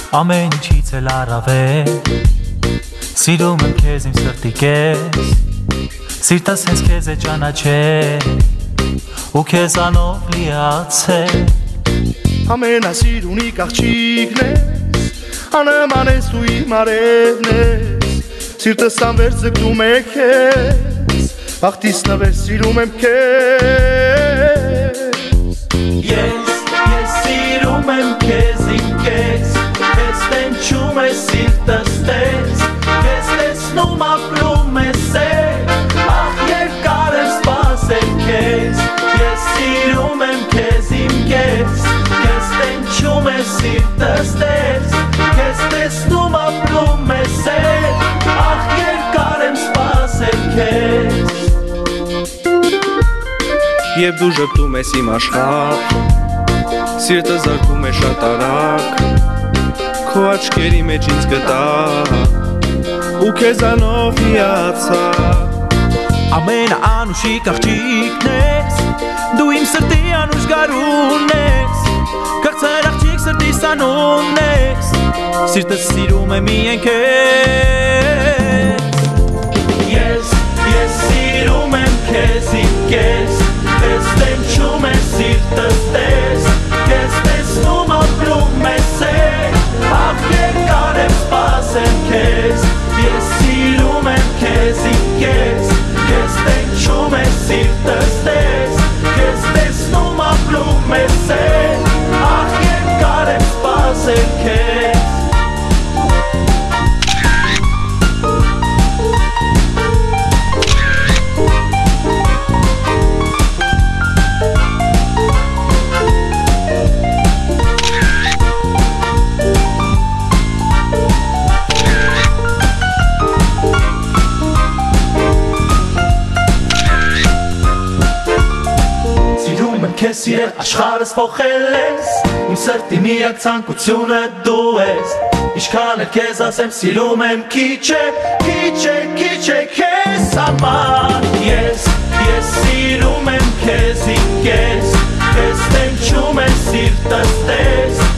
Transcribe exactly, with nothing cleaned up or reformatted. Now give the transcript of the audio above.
Ամեն ինչից էլ առավել Սիրում եմ քեզ իմ սրտի կես Սիրտս հենց քեզ է ճանաչել Ու քեզանով լիացել Ամենասիրունիկ աղջիկն ես Աննման ես դու իմ արևն ես Սիրտս անվեր ձգտում է քեզ Բախտիս նվեր սիրում եմ քեզ Ես, ես սիրում եմ քեզ իմ կես Քեզ տենչում է սիրտս տես Քեզ տեսնում ապրում է սեր Ախ երկար եմ սպասել քեզ Ես սիրում եմ քեզ իմ կես Քեզ տենչում է սիրտս տես Քեզ տեսնում ապրում է սեր Ախ երկար եմ սպասել քեզ Եվ դու ժպտում ես իմ աշխարհ Սիրտը զարկում է շատ արագ Քո աչքերի մեջ ինձ գտա Ու քեզանով հիացա Ամենաանուշիկ աղջիկն ես Դու իմ սրտի անուշ գարունն ես Քաղցր աղջիկ սրտի սանունն ես Սիրտս սիրում է միայն քեզ Ես, ես սիրում եմ քեզ իմ կես Քեզ տենչում է սիրտս տես Քեզ տեսնում ապրում է սեր Ախ երկար եմ սպասել քեզ Ես սիրում եմ քեզ իմ կես Քեզ տենչում է սիրտս տես Քեզ տեսնում ապրում է սեր Ախ երկար եմ սպասել քեզ Քեզ սիրել աշխարհս փոխել ես Իմ սրտի միակ ցանկությունը դու ես Ինչքան էլ քեզ ասեմ սիրում եմ քիչ է Քիչ է, քիչ է քեզ համար Ես, ես սիրում եմ քեզ իմ կես Քեզ տենչում է սիրտս տես